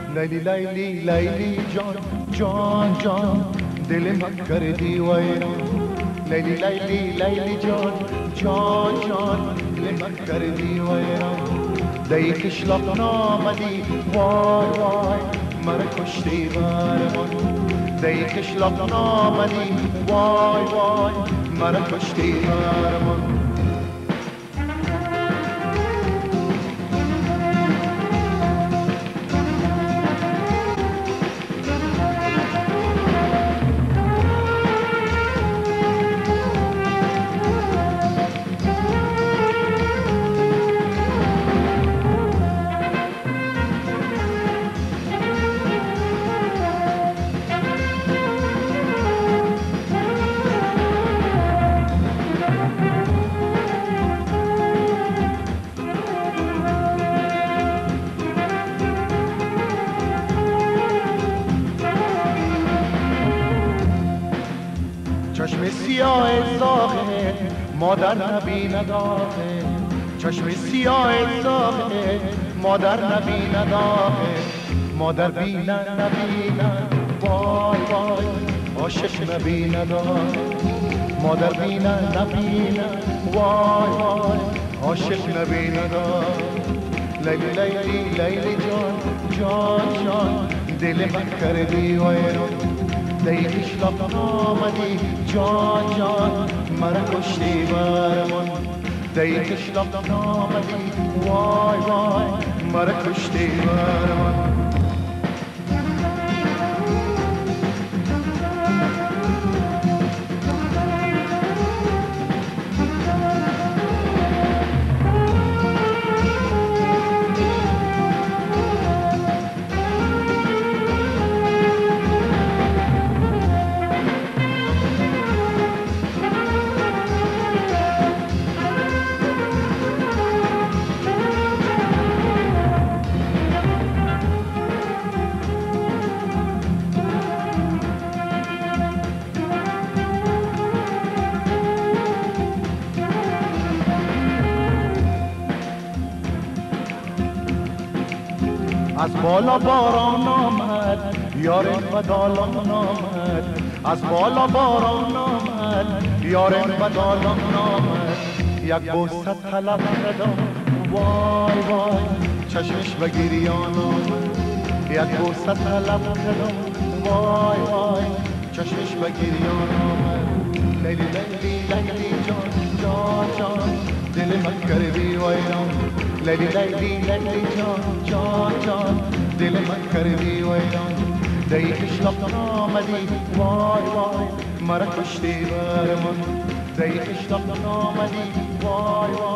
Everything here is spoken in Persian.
لیلی لیلی لیلی جان جان جان دل من کردی ویران لیلی لیلی لیلی جان جان جان دل من کردی ویران دی کشلاق نامدی وای وای مرا کشتی برمان دی کشلاق نامدی وای وای مرا کشتی برمان چشم سیاه زاغه مادر نبیند آخه چشم سیاه زاغه مادر نبیند آخه مادر بیند نبیند وای وای عاشق نبیند آخه مادر بیند نبیند وای وای عاشق نبیند آخه لیلی لیلی لیلی جان جان جان دل من کردی ویران دی کشلاق نامدی جان جان مرا کشتی برمان دی کشلاق نامدی وای وای مرا کشتی برمان از بالا باران آمد یار بدالان آمد از بالا باران آمد یار بدالان آمد یک بوسه طلب کردم وای وای چشمش به گریان آمد یک بوسه طلب کردم وای وای چشمش به گریان آمد لیلی لیلی لیلی جان جان جان دل من کردی ویران لیلی لیلی لیلی جان جان جان دل من کردی ویران دی کشلاق نامدی وای وای مرا کشتی برمان دی کشلاق نامدی وای وای